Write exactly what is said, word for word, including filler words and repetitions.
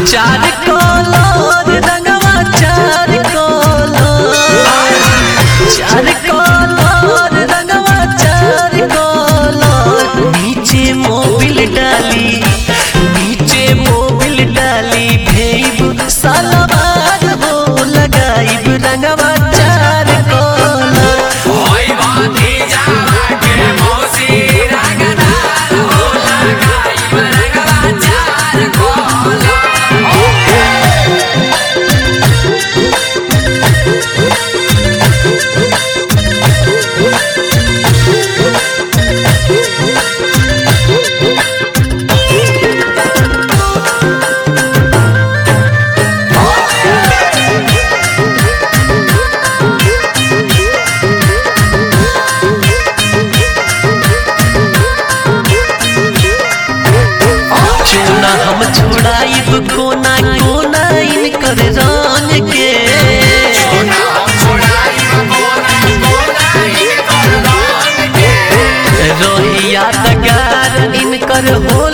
चार कलर रंगवा चार कलर चार कलर रंगवा चार कलर नीचे मोबिल डाली नीचे मोबिल डाली भेब सलवार हो लगाइब रंगवा चार कलर ओए बाती जावा के मौसी रंगदार हो लगाइब रंगवा चार कलर। चोना हम छोड़ाइब कोना कोना इनकर रंग के सोना छोड़ाइब कोना कोना इनकर रंग के रोहिया तगार इनकर हो